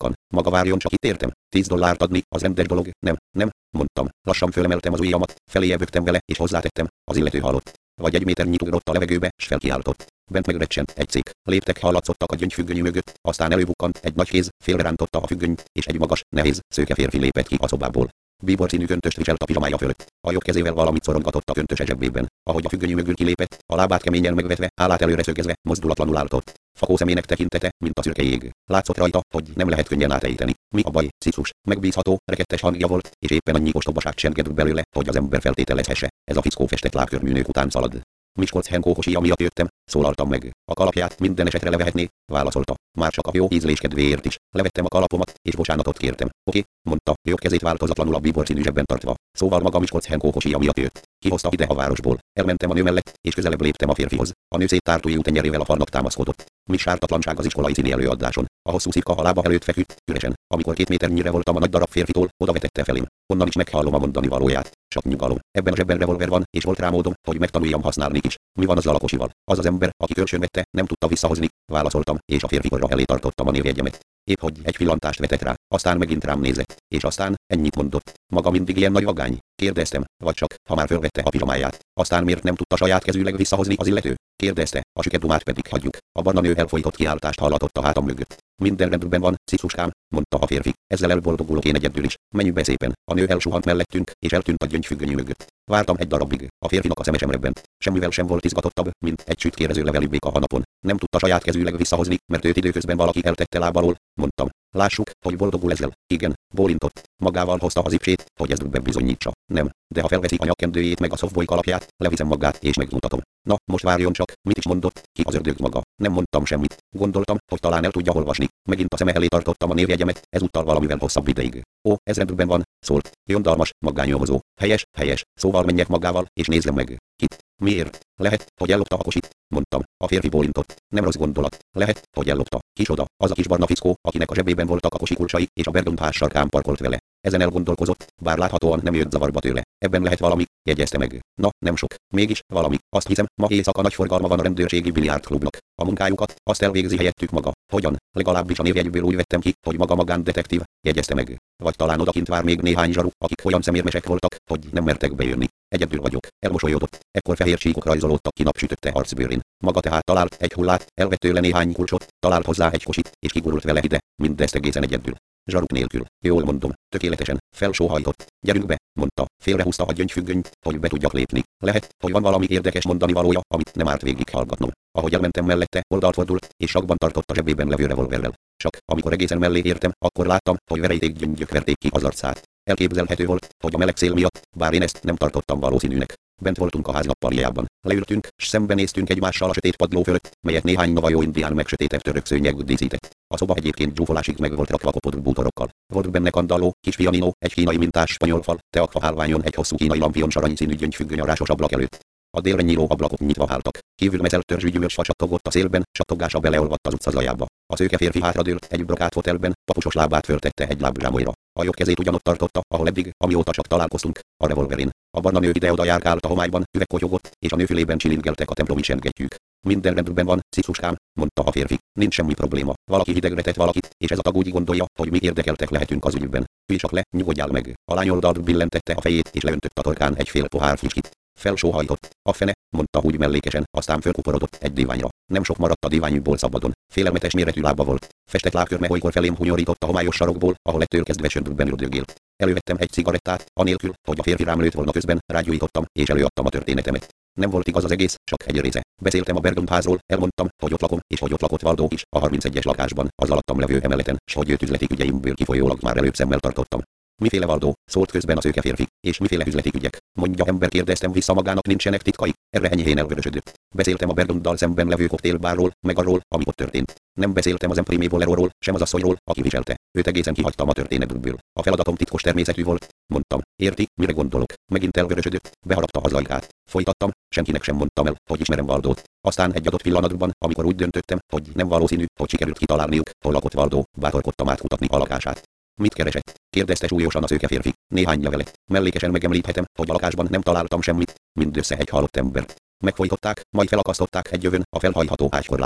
halkan. Maga várjon csak itt értem. $10 adni, az rendes dolog, nem, mondtam. Lassan fölemeltem az ujjamat, feléje bögtem vele, és hozzátettem, az illető halott. Vagy 1 méternyit ugrott a levegőbe, s felkiáltott. Bent megrecsent egy szék. Léptek hallatszottak a gyöngyfüggöny mögött, aztán előbukkant egy nagy kéz, félrerántotta a függönyt, és egy magas, nehéz, szőke férfi lépett ki a szobából. Bíbor színű köntöst viselt a pizsamája fölött. A jobb kezével valamit szorongatott a köntöse zsebében. Ahogy a függöny mögül kilépett, a lábát keményen megvetve, állát előre szögezve, mozdulatlanul álltott. Fakó szemének tekintete, mint a szürke jég. Látszott rajta, hogy nem lehet könnyen átejteni. Mi a baj, Cicus? Megbízható, rekettes hangja volt, és éppen annyi ostobaság csengedett belőle, hogy az ember feltételezhesse. Ez a fickó festett lábkörműnők után szalad. Miskolc Henkókosia miatt jöttem, szólaltam meg. A kalapját minden esetre levehetné, válaszolta. Már csak a jó ízlés kedvéért is. Levettem a kalapomat, és bocsánatot kértem. Oké, mondta, jobb kezét változatlanul a bíbor színű zsebben tartva. Szóval maga Miskolc Henkókosia miatt jött. Kihozta ide a városból. Elmentem a nő mellett, és közelebb léptem a férfihoz. A nő széttárt ujjú tenyerével a falnak támaszkodott. Mi sártatlanság az iskolai színi előadáson. A hosszú szikka a lába előtt feküdt, üresen. Amikor 2 méternyire voltam a nagy darab férfitól, oda vetette felém. Onnan is meghallom a mondani valóját. Csak nyugalom. Ebben a zsebben revolver van, és volt rá módom, hogy megtanuljam használni is. Mi van azzal a kocsival? Az az ember, aki kölcsön vette, nem tudta visszahozni, válaszoltam, és a férfi orra elé tartottam a névjegyemet. Épp hogy egy pillantást vetett rá, aztán megint rám nézett, és aztán ennyit mondott. Maga mindig ilyen nagy vagány? Kérdeztem, vagy csak, ha már fölvette a pizsamáját. Aztán miért nem tudta saját kezűleg visszahozni az illető? Kérdezte, a sükedumát pedig hagyjuk. A barna nő elfojtott kiáltást hallatott a hátam mögött. Minden rendben van, Cicuskám, mondta a férfi. Ezzel elboldogulok én egyedül is. Menj be szépen. A nő elsuhant mellettünk, és eltűnt a gyöngyfüggöny mögött. Vártam egy darabig. A férfinak a szeme sem rebbent. Semmivel sem volt izgatottabb, mint egy sütkérező levelibék a hanapon. Nem tudta saját kezűleg visszahozni, mert őt időközben valaki eltette lábalól, mondtam. Lássuk, hogy boldogul ezzel. Igen, bólintott. Magával hozta az ipsét, hogy ezt bebizonyítsa. Nem, de ha felveszi a nyakkendőjét meg a softboy kalapját, leviszem magát és megmutatom. Na, most várjon csak, mit is mondott, ki az ördög maga. Nem mondtam semmit. Gondoltam, hogy talán el tudja olvasni. Megint a szeme elé tartottam a névjegyemet, ezúttal valamivel hosszabb ideig. Ó, ez rendben van, szólt. Jondalmas, magányomozó. Helyes, szóval menjek magával, és nézzem meg. Kit? Miért? Lehet, hogy ellopta a kocsit, mondtam. A férfi bólintott. Nem rossz gondolat. Lehet, hogy ellopta. Kicsoda, az a kis barna fickó, akinek a zsebében voltak a kocsi kulcsai, és a Bergdon ház sarkán parkolt vele. Ezen elgondolkozott, bár láthatóan nem jött zavarba tőle. Ebben lehet valami, jegyezte meg. Na, nem sok. Mégis, valami. Azt hiszem, ma éjszaka nagy forgalma van a rendőrségi biliárdklubnak. A munkájukat, azt elvégzi helyettük maga. Hogyan? Legalábbis a névjegyből úgy vettem ki, hogy maga magándetektív, jegyezte meg. Vagy talán odakint vár még néhány zsaru, akik olyan szemérmesek voltak, hogy nem mertek bejönni. Egyedül vagyok. Elmosolyodott. Ekkor fehér csíkok rajzolódtak ki napsütötte arcbőrén. Maga tehát talált egy hullát, elvett tőle néhány kulcsot, talált hozzá egy kocsit, és kigurult vele ide, mindezt egészen egyedül. Zsaruk nélkül. Jól mondom, tökéletesen. Felsóhajtott. Gyerünk be, mondta. Félrehúzta a gyöngyfüggönyt, hogy be tudjak lépni. Lehet, hogy van valami érdekes mondani valója, amit nem árt végig hallgatnom. Ahogy elmentem mellette, oldalt fordult, és sakban tartott a zsebében levő revolverrel. Csak, amikor egészen mellé értem, akkor láttam, hogy verejték gyöngyök verték ki az arcát. Elképzelhető volt, hogy a meleg szél miatt, bár én ezt nem tartottam valószínűnek. Bent voltunk a ház nappaljában. Leültünk, s szembenéztünk egymással a sötét padló fölött, melyet néhány navajó indián meg sötétebb török szőnyeg díszített. A szoba egyébként zsúfolásig meg volt rakva kopott bútorokkal. Volt benne kandalló, kis pianino, egy kínai mintás spanyol fal, teakfa hálványon egy hosszú kínai lampion aranyszínű gyöngyfüggöny a rásos ablak előtt. A délre nyíló ablakok nyitva álltak. Kívül mezelt törzsű gyümölcsfa csattogott a szélben, csattogása beleolvadt az utca zajába. A szőke férfi hátradőlt egy brokát fotelben, papusos lábát föltette egy lábzsámolyra. A jobb kezét ugyanott tartotta, ahol eddig, amióta csak találkoztunk, a revolverén. A barna nő ide-oda járkált a homályban, üvegkotyogott, és a nő fülében csilingeltek a templomi csengettyűk. Minden rendben van, Cicuskám, mondta a férfi. Nincs semmi probléma. Valaki hidegre tett valakit, és ez a tag úgy gondolja, hogy mi érdekeltek lehetünk az ügyben. Ülj csak le, nyugodjál meg. A lány oldalt billentette a fejét, és leöntött a torkán egy fél pohár fricskit. Felsóhajtott. A fene, mondta úgy mellékesen, aztán fölkuporodott egy díványra. Nem sok maradt a díványból szabadon. Félelmetes méretű lába volt. Festett lábkörme olykor felém hunyorított a homályos sarokból, ahol ettől kezdve söndükben üldögélt. Elővettem egy cigarettát, anélkül, hogy a férfi rám lőtt volna közben, rágyújtottam, és előadtam a történetemet. Nem volt igaz az egész, csak egy része. Beszéltem a Bergdon házról, elmondtam, hogy ott lakom, és hogy ott lakott Valdó is, a 31-es lakásban, az alattam levő emeleten, s hogy őt üzleti ügyeimből kifolyólag már előbb szemmel tartottam. Miféle Valdó? Szólt közben a szőke férfi. És miféle üzleti ügyek? Mondja, ember, kérdeztem vissza, magának nincsenek titkai. Erre enyhén elvörösödött. Beszéltem a Bergdonnal szemben levő koktélbárról, meg arról, ami ott történt. Nem beszéltem az Emprimé Boleróról, sem az asszonyról, aki viselte. Őt egészen kihagytam a történetből. A feladatom titkos természetű volt, mondtam. Érti, mire gondolok? Megint elvörösödött, beharapta az ajkát. Folytattam, senkinek sem mondtam el, hogy ismerem Valdót. Aztán egy adott pillanatban, amikor úgy döntöttem, hogy nem valószínű, hogy sikerült kitalálniuk, hol lakott Valdó, bátorkodtam átkutatni a lakását. Mit keresett? Kérdezte súlyosan a szőke férfi. Néhány levelet. Mellékesen megemlíthetem, hogy a lakásban nem találtam semmit, mindössze egy halott embert. Megfojtották, majd felakasztották egy jövön a felhajtható ágykorlátjára.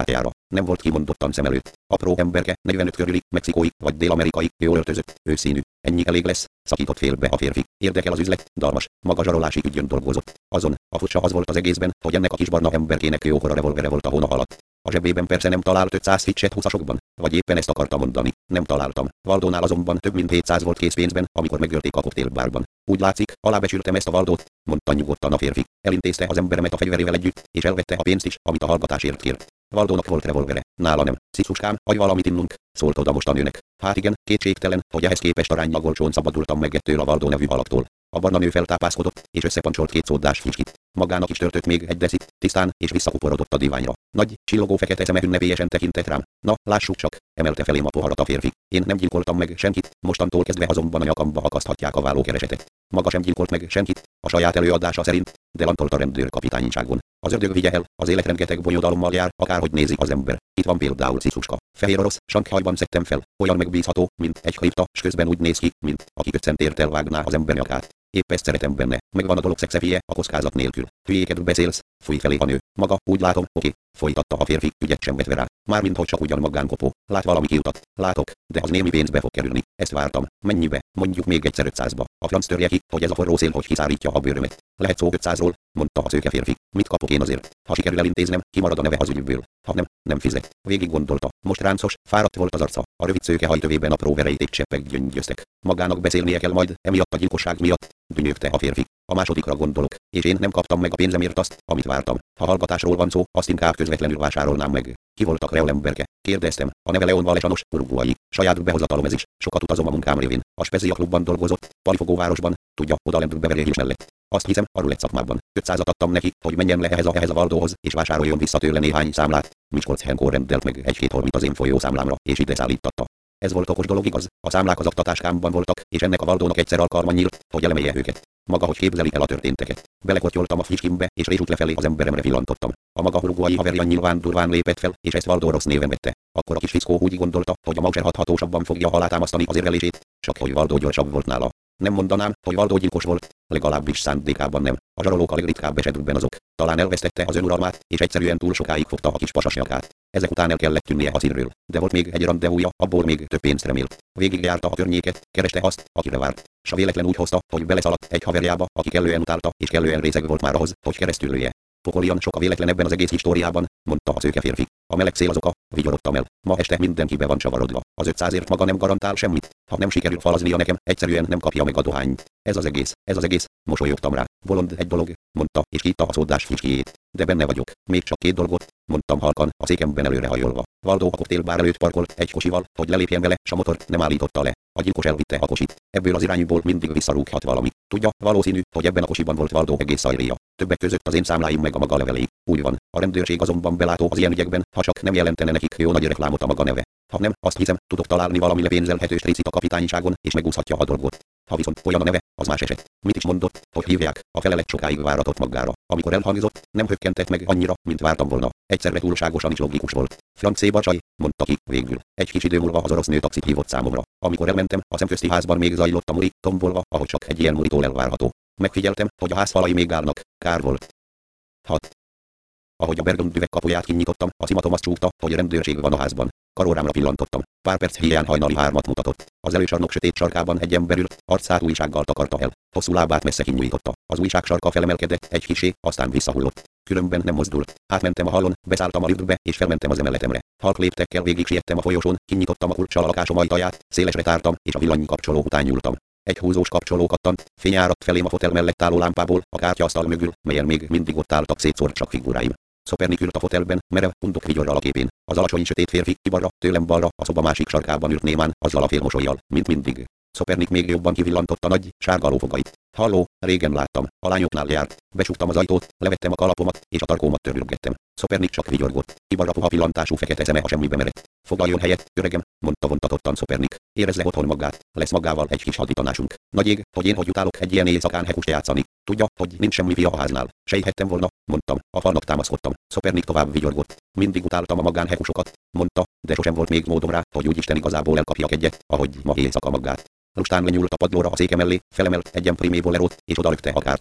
Nem volt kimondottan szem előtt. Apró emberke, 45 körüli, mexikói vagy dél-amerikai, jól öltözött, őszínű. Ennyi elég lesz, szakított félbe a férfi. Érdekel az üzlet, dalmas, maga zsarolási ügyön dolgozott. Azon, a furcsa az volt az egészben, hogy ennek a kis barna emberkének jókora revolvere volt a hóna alatt. A zsebében persze nem talált 500 ficset 20-asokban, vagy éppen ezt akarta mondani. Nem találtam. Valdónál azonban több mint 700 volt készpénzben, amikor megölték a koktélbárban. Úgy látszik, alábecsültem ezt a Valdót, mondta nyugodtan a férfi. Elintézte az emberemet a fegyverével együtt, és elvette a pénzt is, amit a hallgatásért kért. Valdónak volt revolvere, nála nem. Sziszuskám, adj valamit innunk, szólt oda most a nőnek. Hát igen, kétségtelen, hogy ehhez képest aránylag olcsón szabadultam meg ettől a Valdó nevű alaktól. A barna nő feltápászkodott, és összepancsolt 2 szóddás fricskit. Magának is törtött még egy decit, tisztán, és visszakuporodott a diványra. Nagy, csillogó fekete szeme ünnepélyesen tekintett rám. Na, lássuk csak, emelte felém a poharat a férfi. Én nem gyilkoltam meg senkit, mostantól kezdve azonban a nyakamba akaszthatják a vállókeresetet. Maga sem gyilkolt meg senkit, a saját előadása szerint, de lantolt a rendőrkapitányságon. Az ördög vigye el, az élet rengeteg bonyodalommal jár, akárhogy nézi az ember. Itt van például Sziszuska. Fehér orosz, Sankhajban szedtem fel, olyan megbízható, mint egy kripta, s közben úgy néz ki, mint aki köccentért elvágná az ember nyakát. Épp ezt szeretem benne, megvan a dolog szexefie, a kockázat nélkül. Hülyéket beszélsz, fúj felé a nő. Maga, úgy látom, oké, folytatta a férfi, ügyet sem vetve rá. Mármint hogy csak ugyan magánkopó. Lát valami kiutat. Látok, de az némi pénzbe fog kerülni. Ezt vártam. Mennyibe? Mondjuk még egyszer 500-ba. A franc törje ki, hogy ez a forró szél, hogy kiszárítja a bőrömet. Lehet szó 500-ról, mondta a szőke férfi. Mit kapok én azért? Ha sikerül elintéznem, kimarad a neve az ügyből. Ha nem, nem fizet. Végig gondolta. Most ráncos, fáradt volt az arca. A rövid szőke hajtövében apró verejték cseppek gyöngyöztek. Magának beszélnie kell majd, emiatt a gyilkosság miatt, dünnyögte a férfi. A másodikra gondolok, és én nem kaptam meg a pénzemért azt, amit vártam. Ha hallgatásról van szó, azt inkább közvetlenül vásárolnám meg. Ki volt a kreol emberke? Kérdeztem. A neve Leon Valesanos, uruguayi. Saját behozatalom ez is. Sokat utazom a munkám révén. A Spezia klubban dolgozott, Palifogóvárosban, tudja, odalent Beverly Hills mellett. Azt hiszem, a rulett szakmában. 500-at adtam neki, hogy menjen le ehhez a Valdóhoz, és vásároljon vissza tőle néhány számlát. Miskolc Henkor rendelt meg 1-2 holmit az én folyószámlámra, és ide szállítatta. Ez volt okos dolog, igaz? A számlák az aktatáskámban voltak, és ennek a Valdónak egyszer alkalma nyílt, hogy elemelje őket. Maga hogy képzeli el a történteket. Belekotyoltam a fricskimbe, és résút lefelé az emberemre villantottam. A maga uruguayi haverja nyilván durván lépett fel, és ezt Valdó rossz néven vette. Akkor a kis fickó úgy gondolta, hogy a Mauser hathatósabban fogja alátámasztani az érvelését, csak hogy Valdó gyorsabb volt nála. Nem mondanám, hogy Valdó gyilkos volt, legalábbis szándékában nem. A zsarolók a legritkább esetükben azok. Talán elvesztette az önuralmát, és egyszerűen túl sokáig fogta a kis pasas nyakát. Ezek után el kellett tűnnie a színről, de volt még egy randevúja, abból még több pénzt remélt. Végigjárta a környéket, kereste azt, akire várt. S a véletlen úgy hozta, hogy beleszaladt egy haverjába, aki kellően utálta, és kellően részeg volt már ahhoz, hogy keresztül lője. Pokolian sok a véletlen ebben az egész históriában, mondta a szőke férfi. A meleg szél az oka, vigyorodtam el. Ma este mindenki be van csavarodva. Az 500-ért maga nem garantál semmit. Ha nem sikerül falaznia nekem, egyszerűen nem kapja meg a dohányt. Ez az egész, mosolyogtam rá. Bolond egy dolog, mondta, és hitta a szódás fricskijét. De benne vagyok, még csak 2 dolgot, mondtam halkan, a székemben előrehajolva. Valdó a koktélbár előtt parkolt egy kocsival, hogy lelépjen vele, s a motort nem állította le. A gyilkos elvitte a kocsit. Ebből az irányból mindig visszarúghat valami. Tudja, valószínű, hogy ebben a kocsiban volt Valdó egész szajréja. Többek között az én számláim meg a maga levelei. Úgy van, a rendőrség azonban belátó az ilyen ügyekben, ha csak nem jelentene nekik jó nagy reklámot a maga neve. Ha nem, azt hiszem, tudok találni valami lepénzelhető stricit a kapitányságon, és megúszhatja a dolgot. Ha viszont olyan a neve, az más eset. Mit is mondott, hogy hívják, a felelet sokáig váratott magára. Amikor elhangzott, nem hökkentett meg annyira, mint vártam volna. Egyszerre túlságosan is logikus volt. Francéba csaj, mondta ki, végül. Egy kis idő múlva az orosz nő taxit hívott számomra. Amikor elmentem, a szemközti házban még zajlott a muri, tombolva, ahogy csak egy ilyen muritól elvárható. Megfigyeltem, hogy a házfalai még állnak. Kár volt. 6. Ahogy a Bergond üveg kapuját kinyitottam, a szimatom azt csúgta, hogy rendőrség van a házban. Karórámra pillantottam. Pár perc hiány hajnali 3-at mutatott. Az előcsarnok sötét sarkában egy ember ült, arcát újsággal takarta el. Hosszú lábát messze kinyújtotta. Az újság sarka felemelkedett egy kissé, aztán visszahullott. Különben nem mozdult. Átmentem a hallon, beszálltam a liftbe, és felmentem az emeletemre. Halk léptekkel végig siettem a folyosón, kinyitottam a kulccsal a lakásom ajtaját, szélesre tártam, és a villanykapcsoló után nyúltam. Egy húzós kapcsoló kattant, fény áradt felém a fotel mellett álló lámpából, a kártyaasztal mögül, melyen még mindig ott álltak szétszórt csak figuráim. Szopernik ült a fotelben, merev, undok vigyorral a képén. Az alacsony sötét férfi kibalra, tőlem balra, a szoba másik sarkában ült némán, azzal a félmosollyal, mint mindig. Szopernik még jobban kivillantotta nagy, sárga lófogait. Halló, régen láttam, a lányoknál járt. Becsuktam az ajtót, levettem a kalapomat, és a tarkómat törülgettem. Szopernik csak vigyorgott. Kibalra puha pillantású fekete szeme a semmibe merett. Foglaljon helyet, öregem, mondta vontatottan Szopernik. Érezze otthon magát, lesz magával egy kis haditanásunk. Nagy ég, hogy én hogy utálok egy ilyen éjszakán hekust játszani. Tudja, hogy nincs semmi fia a háznál. Sejthettem volna, mondtam, a falnak támaszkodtam. Szopernik tovább vigyorgott. Mindig utáltam a magánhekusokat, mondta, de sosem volt még módom rá, hogy úgy Isten igazából elkapjak egyet, ahogy ma éjszaka magát. Lustán lenyúlt a padlóra a széke mellé, felemelt egy emprimé bolerót, és odalökte a